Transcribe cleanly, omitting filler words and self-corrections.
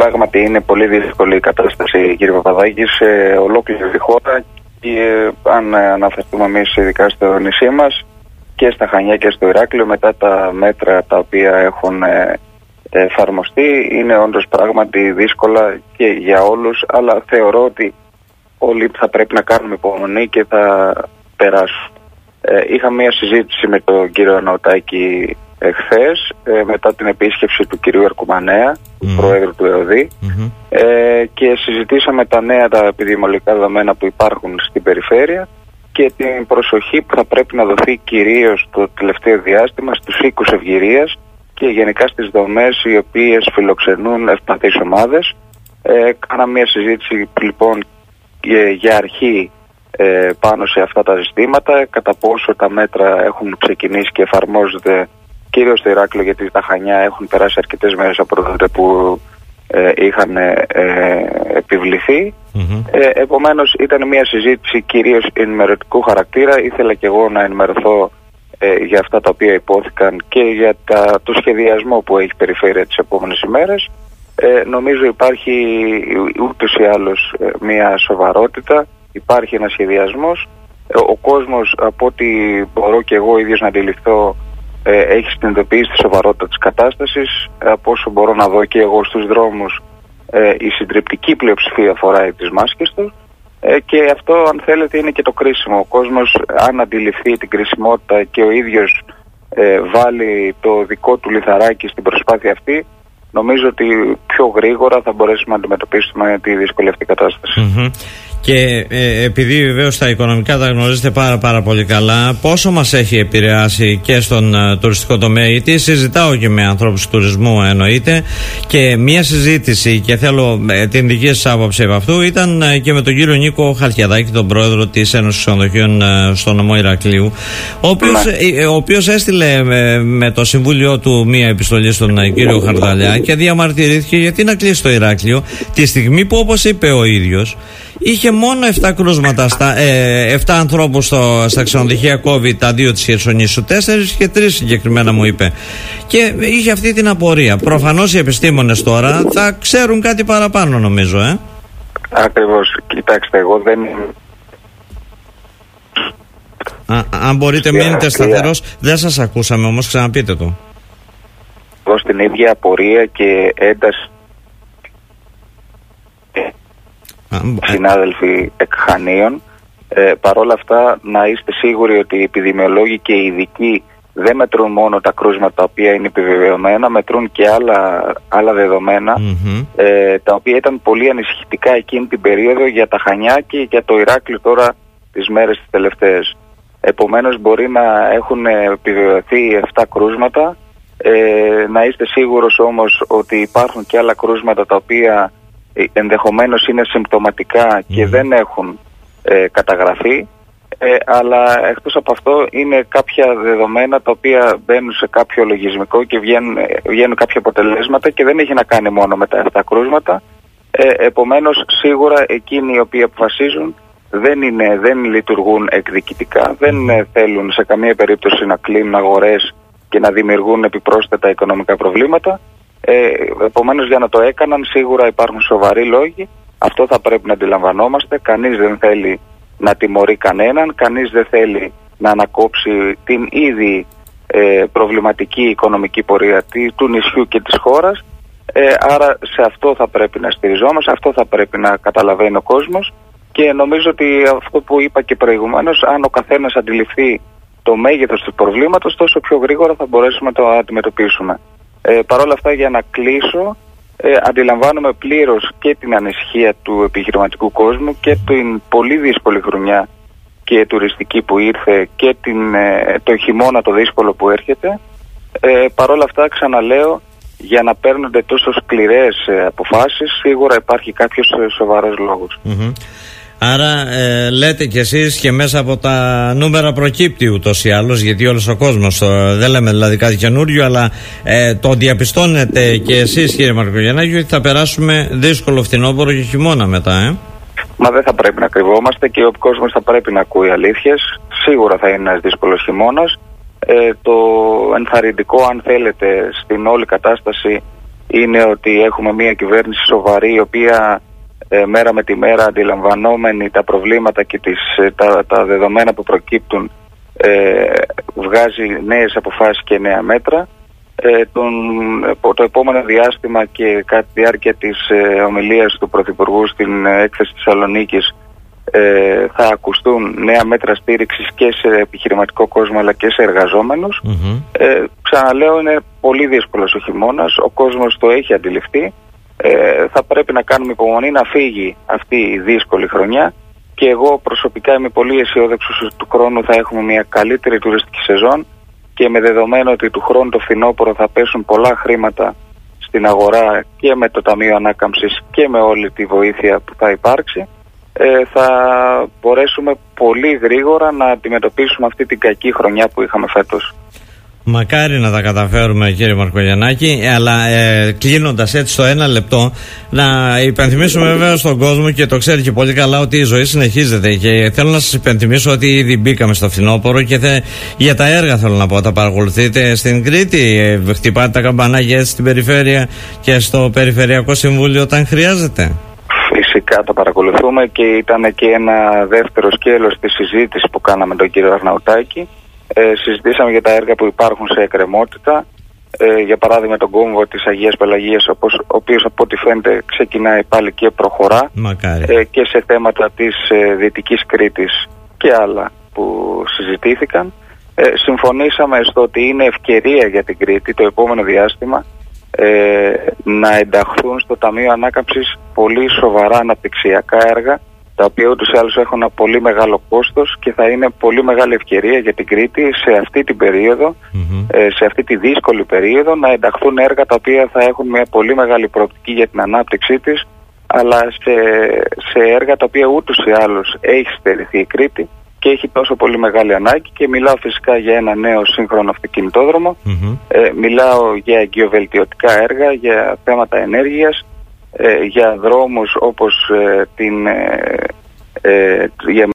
πράγματι είναι πολύ δύσκολη η κατάσταση, κύριε Παπαδάκη, σε ολόκληρη τη χώρα και αν αναφερθούμε εμείς ειδικά στο νησί μας και στα Χανιά και στο Ηράκλειο, μετά τα μέτρα τα οποία έχουν εφαρμοστεί, είναι όντως πράγματι δύσκολα και για όλους, αλλά θεωρώ ότι όλοι θα πρέπει να κάνουμε υπομονή και θα περάσουν. Είχα μία συζήτηση με τον κύριο Ναουτάκη εχθές, μετά την επίσκεψη του κυρίου Αρκουμανέα, του Προέδρου του ΕΟΔΗ, και συζητήσαμε τα νέα, τα επιδημιολογικά δεδομένα που υπάρχουν στην περιφέρεια και την προσοχή που θα πρέπει να δοθεί κυρίως το τελευταίο διάστημα στους οίκους ευγυρίας και γενικά στις δομές οι οποίες φιλοξενούν ευπαθείς ομάδες. Κάναμε μια συζήτηση λοιπόν για αρχή πάνω σε αυτά τα ζητήματα, κατά πόσο τα μέτρα έχουν ξεκινήσει και εφαρμόζονται κυρίως στο Ηράκλειο, γιατί τα Χανιά έχουν περάσει αρκετές μέρες από τότε που είχαν επιβληθεί. Επομένως ήταν μια συζήτηση κυρίως ενημερωτικού χαρακτήρα. Ήθελα και εγώ να ενημερωθώ για αυτά τα οποία υπόθηκαν και για το σχεδιασμό που έχει περιφέρεια τις επόμενες ημέρες. Νομίζω υπάρχει ούτως ή άλλως μια σοβαρότητα, υπάρχει ένας σχεδιασμός. Ο κόσμος, από ό,τι μπορώ και εγώ ίδιος να αντιληφθώ, έχει συνειδητοποιήσει τη σοβαρότητα της κατάστασης. Από όσο μπορώ να δω και εγώ στους δρόμους, η συντριπτική πλειοψηφία φοράει τις μάσκες του, και αυτό, αν θέλετε, είναι και το κρίσιμο. Ο κόσμος, αν αντιληφθεί την κρισιμότητα και ο ίδιος βάλει το δικό του λιθαράκι στην προσπάθεια αυτή, νομίζω ότι πιο γρήγορα θα μπορέσουμε να αντιμετωπίσουμε τη δύσκολη αυτή κατάσταση. Και επειδή βεβαίως τα οικονομικά τα γνωρίζετε πάρα πολύ καλά, πόσο μας έχει επηρεάσει και στον τουριστικό τομέα, γιατί συζητάω και με ανθρώπους του τουρισμού εννοείται, και μία συζήτηση, και θέλω την δική σας άποψη από αυτού, ήταν και με τον κύριο Νίκο Χαλκιαδάκη, τον πρόεδρο της Ένωσης Ξενοδοχείων στο νομό Ηρακλείου, ο οποίος έστειλε με το συμβούλιο του μία επιστολή στον κύριο Χαρδαλιά και διαμαρτυρήθηκε γιατί να κλείσει το Ηράκλειο τη στιγμή που, όπως είπε ο ίδιος, είχε μόνο 7 κρούσματα, 7 ανθρώπους στα ξενοδοχεία COVID, τα 2 της Χερσονήσου, 4 και 3 συγκεκριμένα μου είπε. Και είχε αυτή την απορία. Προφανώς οι επιστήμονες τώρα θα ξέρουν κάτι παραπάνω, νομίζω. Ακριβώς. Κοιτάξτε, εγώ δεν... Αν μπορείτε μείνετε σταθερός, δεν σας ακούσαμε όμως, ξαναπείτε το. Εγώ στην ίδια απορία και ένταση συνάδελφοι εκ Χανίων. Παρόλα αυτά, να είστε σίγουροι ότι οι επιδημιολόγοι και οι ειδικοί δεν μετρούν μόνο τα κρούσματα τα οποία είναι επιβεβαιωμένα, μετρούν και άλλα δεδομένα, τα οποία ήταν πολύ ανησυχητικά εκείνη την περίοδο για τα Χανιά και για το Ηράκλειο τώρα τις μέρες τις τελευταίες. Επομένως, μπορεί να έχουν επιβεβαιωθεί 7 κρούσματα. Να είστε σίγουρος όμως ότι υπάρχουν και άλλα κρούσματα τα οποία ενδεχομένως είναι συμπτωματικά και δεν έχουν καταγραφεί, αλλά εκτός από αυτό είναι κάποια δεδομένα τα οποία μπαίνουν σε κάποιο λογισμικό και βγαίνουν κάποια αποτελέσματα και δεν έχει να κάνει μόνο με τα 7 κρούσματα. Επομένως, σίγουρα εκείνοι οι οποίοι αποφασίζουν δεν λειτουργούν εκδικητικά, δεν θέλουν σε καμία περίπτωση να κλείνουν αγορές και να δημιουργούν επιπρόσθετα οικονομικά προβλήματα. Επομένως, για να το έκαναν, σίγουρα υπάρχουν σοβαροί λόγοι. Αυτό θα πρέπει να αντιλαμβανόμαστε. Κανείς δεν θέλει να τιμωρεί κανέναν, κανείς δεν θέλει να ανακόψει την ήδη προβληματική οικονομική πορεία του νησιού και της χώρας. Άρα σε αυτό θα πρέπει να στηριζόμαστε, αυτό θα πρέπει να καταλαβαίνει ο κόσμος, και νομίζω ότι αυτό που είπα και προηγουμένως, αν ο καθένας αντιληφθεί το μέγεθος του προβλήματος, τόσο πιο γρήγορα θα μπορέσουμε να το αντιμετωπίσουμε. Παρ' όλα αυτά, για να κλείσω, αντιλαμβάνομαι πλήρως και την ανησυχία του επιχειρηματικού κόσμου και την πολύ δύσκολη χρονιά και τουριστική που ήρθε και το χειμώνα το δύσκολο που έρχεται. Παρ' όλα αυτά, ξαναλέω, για να παίρνονται τόσο σκληρές αποφάσεις, σίγουρα υπάρχει κάποιος σοβαρός λόγος. Άρα λέτε κι εσείς, και μέσα από τα νούμερα προκύπτει ούτως ή άλλως, γιατί όλος ο κόσμος, δεν λέμε δηλαδή κάτι καινούριο, αλλά το διαπιστώνετε και εσείς, κύριε Μαρκογιαννάκη, ότι θα περάσουμε δύσκολο φθινόπωρο και χειμώνα μετά. Μα δεν θα πρέπει να κρυβόμαστε και ο κόσμος θα πρέπει να ακούει αλήθειες. Σίγουρα θα είναι ένας δύσκολος χειμώνας. Το ενθαρρυντικό, αν θέλετε, στην όλη κατάσταση είναι ότι έχουμε μια κυβέρνηση σοβαρή, η οποία μέρα με τη μέρα, αντιλαμβανόμενη τα προβλήματα και τα δεδομένα που προκύπτουν, βγάζει νέες αποφάσεις και νέα μέτρα. Το επόμενο διάστημα και κατά τη διάρκεια της ομιλίας του Πρωθυπουργού στην έκθεση της Θεσσαλονίκης θα ακουστούν νέα μέτρα στήριξης και σε επιχειρηματικό κόσμο αλλά και σε εργαζόμενους. Ξαναλέω, είναι πολύ δύσκολος ο χειμώνας, ο κόσμος το έχει αντιληφθεί. Θα πρέπει να κάνουμε υπομονή να φύγει αυτή η δύσκολη χρονιά, και εγώ προσωπικά είμαι πολύ αισιόδοξος ότι του χρόνου θα έχουμε μια καλύτερη τουριστική σεζόν, και με δεδομένο ότι του χρόνου το φθινόπωρο θα πέσουν πολλά χρήματα στην αγορά και με το Ταμείο Ανάκαμψης και με όλη τη βοήθεια που θα υπάρξει, θα μπορέσουμε πολύ γρήγορα να αντιμετωπίσουμε αυτή την κακή χρονιά που είχαμε φέτος. Μακάρι να τα καταφέρουμε, κύριε Μαρκογιαννάκη, αλλά κλείνοντας έτσι στο ένα λεπτό, να υπενθυμίσουμε βέβαια στον κόσμο, και το ξέρει και πολύ καλά, ότι η ζωή συνεχίζεται, και θέλω να σας υπενθυμίσω ότι ήδη μπήκαμε στο φθινόπωρο και για τα έργα θέλω να πω, τα παρακολουθείτε στην Κρήτη, χτυπάτε τα καμπανάκια στην περιφέρεια και στο Περιφερειακό Συμβούλιο όταν χρειάζεται? Φυσικά τα παρακολουθούμε, και ήταν και ένα δεύτερο σκέλος της συζήτησης που κάναμε τον κύριο Αρναουτάκη. Συζητήσαμε για τα έργα που υπάρχουν σε εκκρεμότητα, για παράδειγμα τον κόμβο της Αγίας Πελαγίας, ο οποίος από ό,τι φαίνεται ξεκινάει πάλι και προχωρά, και σε θέματα της Δυτικής Κρήτης και άλλα που συζητήθηκαν. Συμφωνήσαμε στο ότι είναι ευκαιρία για την Κρήτη το επόμενο διάστημα να ενταχθούν στο Ταμείο Ανάκαμψης πολύ σοβαρά αναπτυξιακά έργα, τα οποία ούτως ή άλλως έχουν ένα πολύ μεγάλο κόστος, και θα είναι πολύ μεγάλη ευκαιρία για την Κρήτη σε αυτή την περίοδο, σε αυτή τη δύσκολη περίοδο, να ενταχθούν έργα τα οποία θα έχουν μια πολύ μεγάλη προοπτική για την ανάπτυξή της, αλλά σε έργα τα οποία ούτως ή άλλως έχει στερηθεί η Κρήτη και έχει τόσο πολύ μεγάλη ανάγκη. Και μιλάω φυσικά για ένα νέο σύγχρονο αυτοκινητόδρομο, μιλάω για εγκυοβελτιωτικά έργα, για θέματα ενέργειας, για δρόμους όπως για